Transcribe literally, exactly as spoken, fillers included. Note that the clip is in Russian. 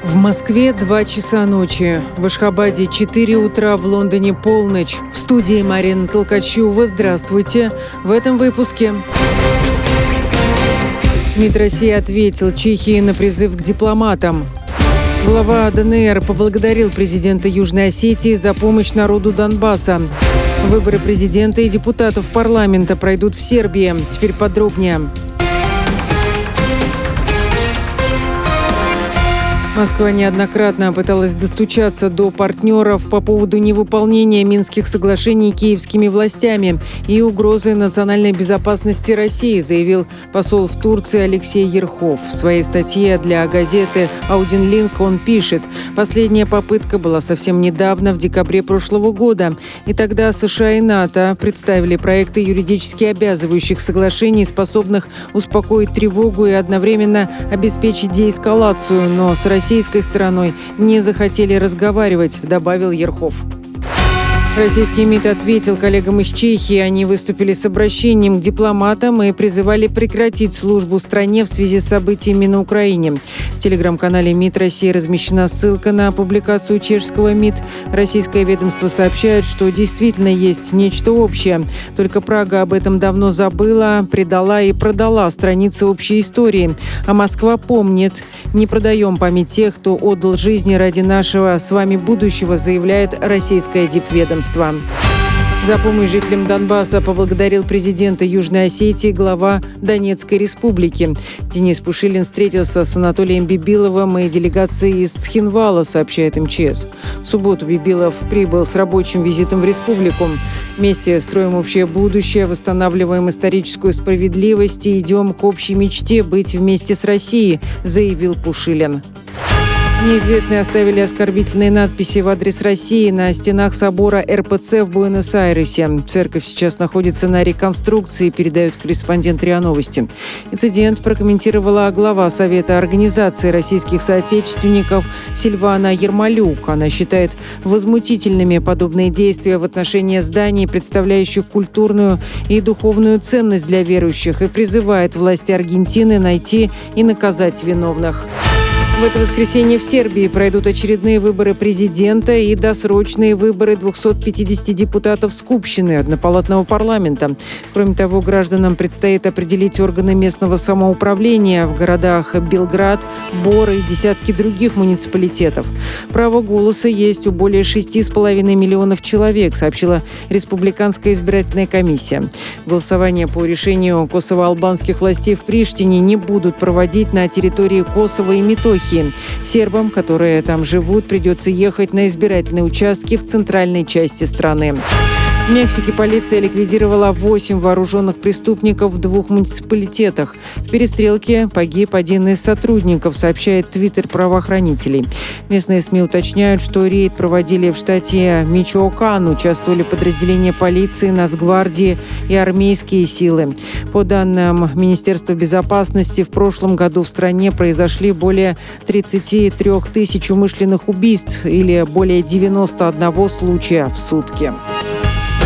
В Москве два часа ночи, в Ашхабаде четыре утра, в Лондоне полночь. В студии Марина Толкачева. Здравствуйте. В этом выпуске. МИД России ответил Чехии на призыв к дипломатам. Глава ДНР поблагодарил президента Южной Осетии за помощь народу Донбасса. Выборы президента и депутатов парламента пройдут в Сербии. Теперь подробнее. Москва неоднократно пыталась достучаться до партнеров по поводу невыполнения Минских соглашений киевскими властями и угрозы национальной безопасности России, заявил посол в Турции Алексей Ерхов. В своей статье для газеты «Аудин Линк» он пишет: «Последняя попытка была совсем недавно, в декабре прошлого года, и тогда США и НАТО представили проекты юридически обязывающих соглашений, способных успокоить тревогу и одновременно обеспечить деэскалацию, но с Россией российской стороной не захотели разговаривать», добавил Ерхов. Российский МИД ответил коллегам из Чехии. Они выступили с обращением к дипломатам и призывали прекратить службу в стране в связи с событиями на Украине. В телеграм-канале МИД России размещена ссылка на публикацию чешского МИД. Российское ведомство сообщает, что действительно есть нечто общее. Только Прага об этом давно забыла, предала и продала страницы общей истории. А Москва помнит. «Не продаем память тех, кто отдал жизни ради нашего с вами будущего», заявляет российское дипведомство. За помощь жителям Донбасса поблагодарил президента Южной Осетии глава Донецкой республики. Денис Пушилин встретился с Анатолием Бибиловым и делегацией из Цхинвала, сообщает эм че эс. В субботу Бибилов прибыл с рабочим визитом в республику. Вместе строим общее будущее, восстанавливаем историческую справедливость и идем к общей мечте быть вместе с Россией, заявил Пушилин. Неизвестные оставили оскорбительные надписи в адрес России на стенах собора эр пэ цэ в Буэнос-Айресе. Церковь сейчас находится на реконструкции, передает корреспондент РИА Новости. Инцидент прокомментировала глава Совета организации российских соотечественников Сильвана Ермолюк. Она считает возмутительными подобные действия в отношении зданий, представляющих культурную и духовную ценность для верующих, и призывает власти Аргентины найти и наказать виновных. В это воскресенье в Сербии пройдут очередные выборы президента и досрочные выборы двухсот пятидесяти депутатов Скупщины однопалатного парламента. Кроме того, гражданам предстоит определить органы местного самоуправления в городах Белград, Бор и десятки других муниципалитетов. Право голоса есть у более шести с половиной миллионов человек, сообщила Республиканская избирательная комиссия. Голосование по решению косово-албанских властей в Приштине не будут проводить на территории Косово и Метохии. Сербам, которые там живут, придется ехать на избирательные участки в центральной части страны. В Мексике полиция ликвидировала восемь вооруженных преступников в двух муниципалитетах. В перестрелке погиб один из сотрудников, сообщает твиттер правоохранителей. Местные СМИ уточняют, что рейд проводили в штате Мичоакан. Участвовали подразделения полиции, Нацгвардии и армейские силы. По данным Министерства безопасности, в прошлом году в стране произошли более тридцати трёх тысяч умышленных убийств или более девяноста одного случая в сутки.